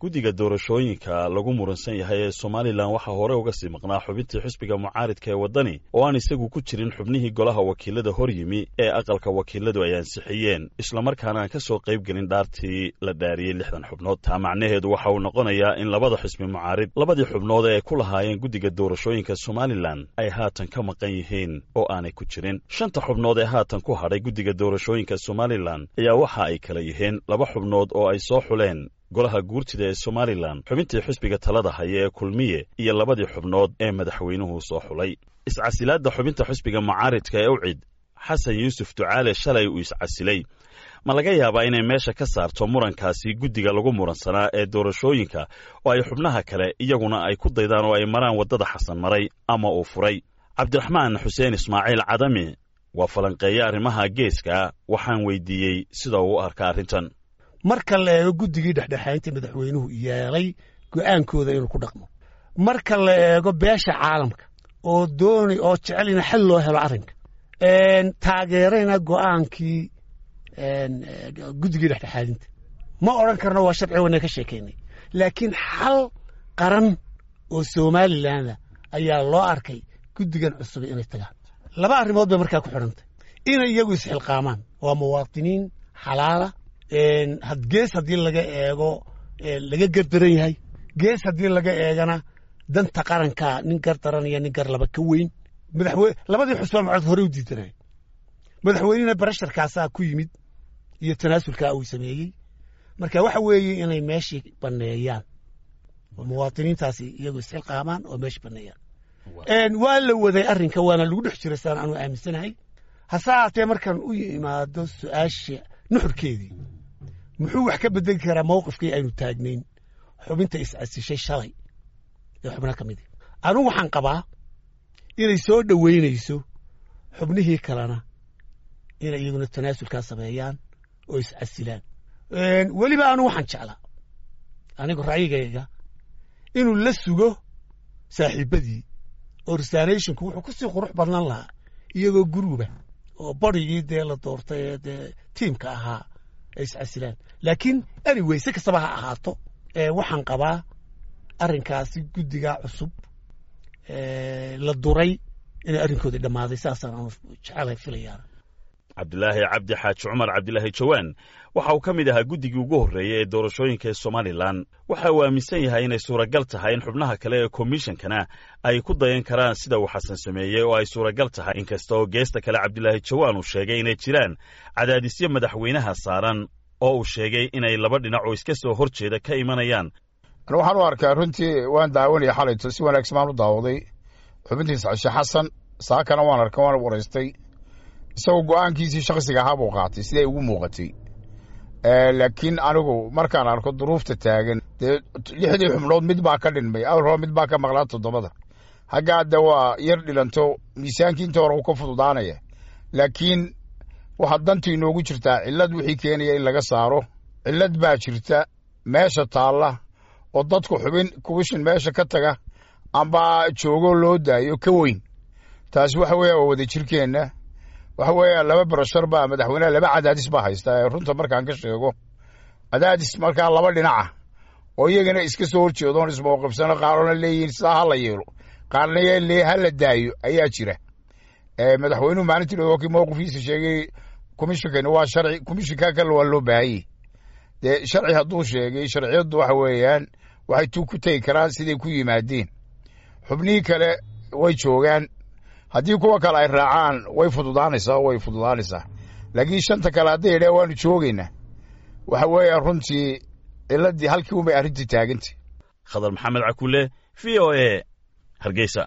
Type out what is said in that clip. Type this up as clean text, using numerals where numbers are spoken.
guddiga doorashooyinka lagu muransan yahay ee Somaliland waxa hore uga sii maqnaa xubintii xisbiga mucaaridka ee wadani oo aan isagu ku jirin xubnihii golaha wakiilada hor yimi ee aqalka wakiiladu ay ansixiyeen isla markaana aan ka soo qayb gelin dhaartii la dhaariyay 60 xubnood taa macnaheedu waxa uu noqonayaa in labada xisbi mucaarid labadii xubnood ee ku lahaayeen guddiga doorashooyinka Somaliland ay haatan ka maqan yihiin oo aanay ku jirin shanta xubnood ee haatan ku hadhay guddiga doorashooyinka Somaliland ayaa waxa ay kala yihiin laba xubnood oo ay soo xuleen golaha guurtida ee Somaliland xubintii xisbiga talada haya ee kulmiye iyo labadii xubnood ee madaxweynuhu soo xulay iscasilaadda xubinta xisbiga mucaaridka ee ucid xasan yuusuf ducaale shalay uu iscasilay ma laga yaabaa inay meesha ka saarto murankaasi guddiga lagu muransanaa ee doorashooyinka oo ay xubnaha kale iyaguna ay ku daydaan oo ay maraan waddada xasan maray ama uu furay cabdiraxmaan xuseen ismaaciil cadami waa falanqeeye arrimaha geeska waxaan weydiiyey sida uu u arka arrintan marka la eego guddigii dhexdhexaynta madaxweynuhu yeelay go'aankooda inuu ku dhaqmo marka la eego beesha caalamka oo doonay oo jecel in xal loo helo arrinka taageerayna go'aankii guddigii dhexdhexaadinta ma odhan karno waa sharci wana ka sheekaynay laakiin xal qaran oo Somaliland ayaa loo arkay guddigan cusub inay tagaan laba arrimood bay markaa ku xidhantay inay iyagu isxilqaamaan waa muwaadiniin xalaala gees haddii laga eego laga gardaran yahay gees haddii laga eegana danta qaranka nin gardaran iyo nin gar laba ka weyn labadii xusbaa mucad hore u diidanay madaxweynena barasharkaasaa ku yimid iyo tanaasulkaa uu sameeyey marka waxa weeye inay meeshii banneeyaan muwaadiniintaasi iyagu isxilqaamaan oo meeshii banneeyaan waa la waday arrinka waana lagu dhex jiray saan aanu aaminsanahay hase haatee markaan u yimaado su-aasha nuxurkeedii muxuu wax ka bedeli karaa mowqifkii aynu taagnayn xubinta iscasishay shalay ee xubnaha ka mid ah anigu waxaan qabaa inay soo dhoweynayso xubnihii kalena inay iyaguna tanaasulkaa sameeyaan oo iscasilaan weliba anigu waxaan jeclaa anigu ra'yigayga inuu la sugo saaxiibadii oo resignationku wuxuu ku sii qurux badnaan lahaa iyagoo guruuba oo barigii dee la doortay ee dee tiimka ahaa ay iscasilaan laakiin anyway si kastaba ha ahaato waxaan qabaa arrinkaasi guddigaa cusub la duray inay arrinkoodii dhammaaday saasaan aanu jecelahay filayaan cabdilaahi cabdi xaaji cumar cabdilaahi jawaan waxa uu ka mid ahaa guddigii ugu horreeyey ee doorashooyinka ee Somaliland waxa uu aaminsan yahay inay suuragal tahay in xubnaha kale ee komishankana ay ku dayan karaan sida uu xasan sameeyey oo ay suuragal tahay inkasta oo geesta kale cabdilaahi jawaan uu sheegay inay jiraan cadaadisyo madaxweynaha saaran oo uu sheegay inay laba dhinac oo iska soo horjeeda ka imanayaan waxaan u arkaa runtii waan daawanaya xalayto si wanaagsan baan u daawaday xubintiisa Sheekh Xasan saakana waan arkay waan waraystay isagoo go'aankiisii shakhsiga ahaa buu qaatay siday ugu muuqatay laakiin anigu markaan arko duruufta taagan dee 6 xubnood mid baa ka dhinmay awr mid baa ka maqlaa 7 hagaada waa yar dhilanto miisaankii inta hore uu ka fududaanaya laakiin waxa dantu inoogu jirtaa cillad wixii keenaya in laga saaro cillad baa jirta meesha taalla oo dadku xubin kuwishin meesha ka taga amba joogo loo daayo ka weyn taas waxa weeye wada jirkeenna waxa weeye laba barashar baa madaxweynaha laba cadaadis baa haysta runta markaan ka sheego cadaadis markaa laba dhinaca oo iyagana iska soo horjeedoon ismowqifsano qaarona leeyihiin sidaa ha la yeelo qaarna lee ha la daayo ayaa jira madaxweynuhu maalintii dhowkii mowqifkiisa sheegay komishinkani waa sharci komishinka kale waa loo baahayey dee sharci hadduu sheegay sharciyaddu waxa weeyaan waxay ku tegi karaan siday ku yimaadeen xubnihii kale way joogaan haddii kuwa kale ay raacaan way fududaanaysaa laakiin shanta kale hadday idhaa waanu joogaynaa waxa weeye runtii ciladii halkii unbay arrintii taagantay khadar maxamed cakulle VOA Hargeysa